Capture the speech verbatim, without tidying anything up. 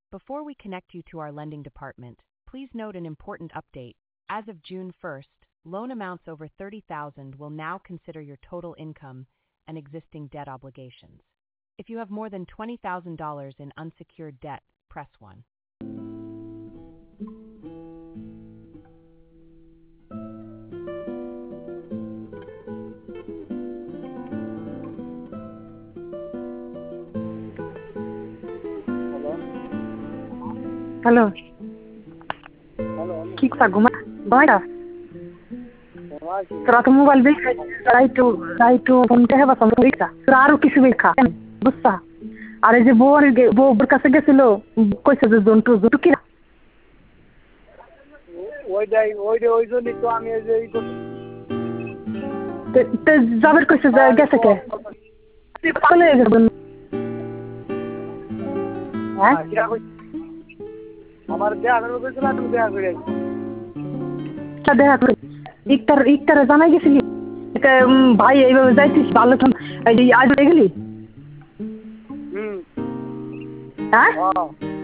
Before we connect you to our lending department, please note an important update. As of June first, loan amounts over thirty thousand dollars will now consider your total income and existing debt obligations. If you have more than twenty thousand dollars in unsecured debt, press one. Hello, hello কি কথা ঘুমা ঘুমাইটা তোরা তো mobile দেখে রাইটু রাইটু ফোনটা হেবা সমস্যা তোরা আরো কিছু দেখা বুঝছা। আর এই যে বউর বউর কাছে গেছিল কইছে যে জন্টু জন্টু কি ওইটাই ওইটা ওই জন্যই তো আমি এই যে এই করছি। যাবের কইছে যে গেছে কে চলে যাবেন হ্যাঁ আমার দেয়া করে কইছিল তুমি দেয়া করে আইছি দেখা করে ইকটার ইকটারে জানাই গেছিলি ভাই এইভাবে যাইতিস ভালো এই আজ গেলি হুম হ্যাঁ হ্যাঁ